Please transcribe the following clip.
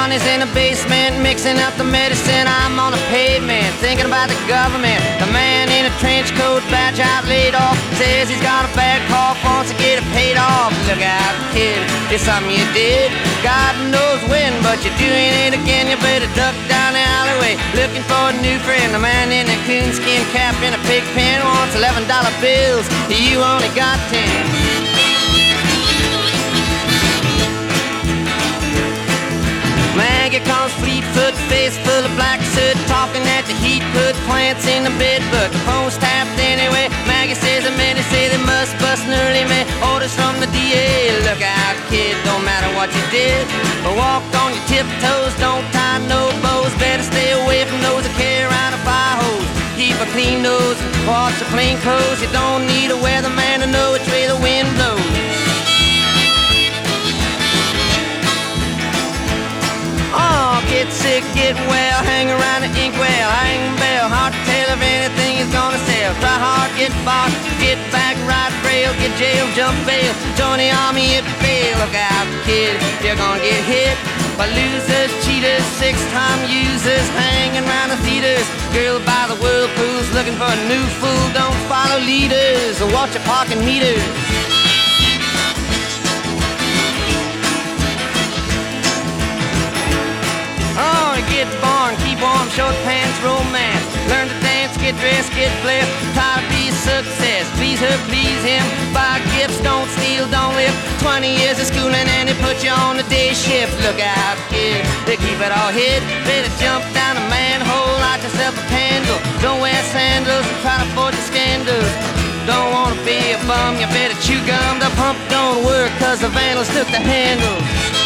Johnny's in the basement mixing up the medicine. I'm on the pavement thinking about the government. The man in a trench coat, badge out, laid off, says he's got a bad cough, wants to get it paid off. Look out, kid, it's something you did. God knows when, but you're doing it again. You better duck down the alleyway looking for a new friend. The man in a coonskin cap and a pig pen wants $11 bills. You only got 10. Maggie comes fleet-foot, face full of black soot, talking at the heat, put plants in the bed, but the phone's tapped anyway. Maggie says the men say they must bust an early man. Orders from the DA. Look out, kid, don't matter what you did, but walk on your tiptoes, don't tie no bows. Better stay away from those that carry around a fire hose. Keep a clean nose, wash your plain clothes. You don't need a weatherman to know which way the wind blows. Get sick, get well, hang around the inkwell, hang bell, hard to tell if anything is gonna sell. Try hard, get bought, get back, ride rail, get jail, jump bail, join the army if you fail. Look out, kid, you're gonna get hit by losers, cheaters, six-time users, hanging around the theaters. Girl by the whirlpools, looking for a new fool. Don't follow leaders, or watch your parking meters. Get born, keep warm, short pants, romance. Learn to dance, get dressed, get blessed. Try to be a success, please her, please him. Buy gifts, don't steal, don't live. 20 years of schooling and they put you on the day shift. Look out, kid, they keep it all hid. Better jump down a manhole, light yourself a candle. Don't wear sandals and try to forge the scandals. Don't wanna be a bum, you better chew gum. The pump don't work cause the vandals took the handle.